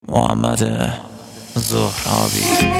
محمد زهرابی.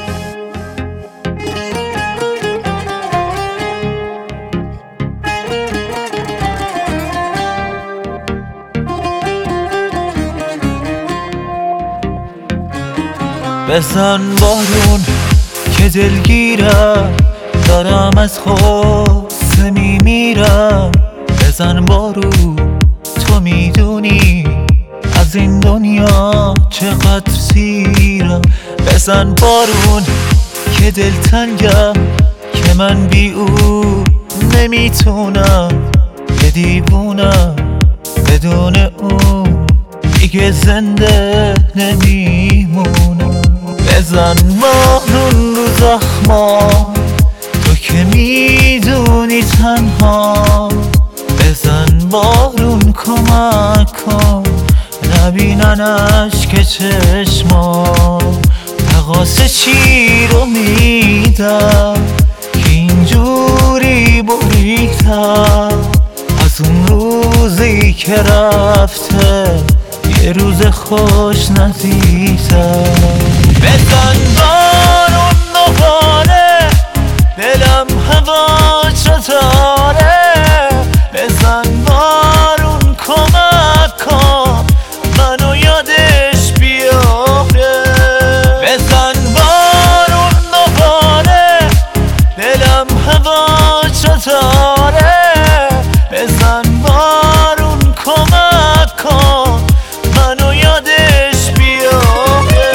بزن بارون که دلگیرم، دارم از غصه میمیرم. بزن بارون تو میدونی از این دنیا چقدر سیرم. بزن بارون که دلتنگم، که من بی او نمیتونم. یه دیوونم بدون او دیگه زنده نمیمونم. بزن بارون رو زخمام، تو که میدونی تنها. بزن بارون کمک کن، نبیننش که چشمام. تقاص چی رو میدم که اینجوری بریدم. از اون روزی که رفته یه روز خوش ندیدم. بزن بارون دوباره، دلم هواش رو داره. بزن بارون کمک کن، منو یادش بیاره. بزن بارون دوباره، دلم هواش رو داره. بزن بارون کمک کن، منو یادش بیاره.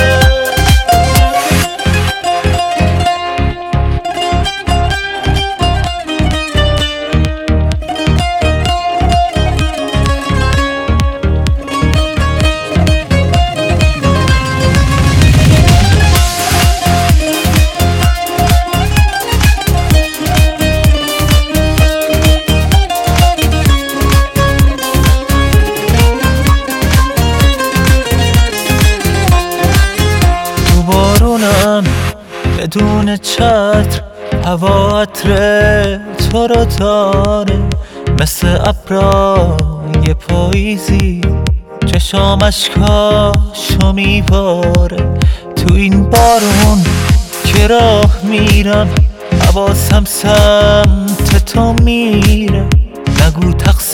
بدون چتر هوا عطر تو رو داره، مثل ابرای پاییزی چشام اشکاشو میباره. تو این بارون که راه میرم، حواسم سمت تو میره. نگو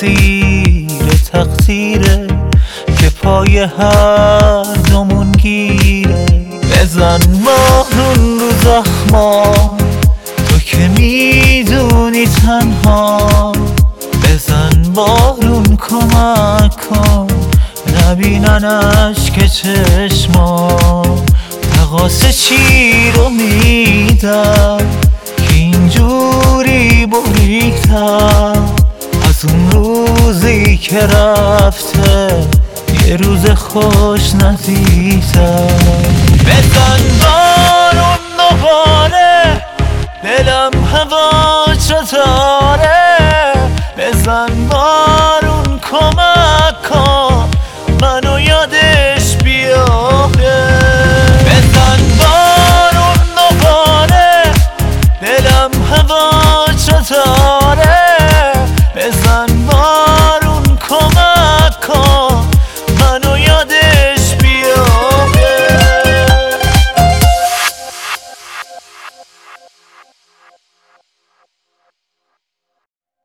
تقصیره که پای هر دومون گیره. بزن بارون رو زخمام، تو که میدونی تنها. بزن بارون کمک کن، نبیننش که چشمام. تقاص چی رو میدم که اینجوری بریدم. از اون روزی که رفته یه روز خوش ندیدم. بزن بارون دوباره، دلم هواش رو داره. بزن بارون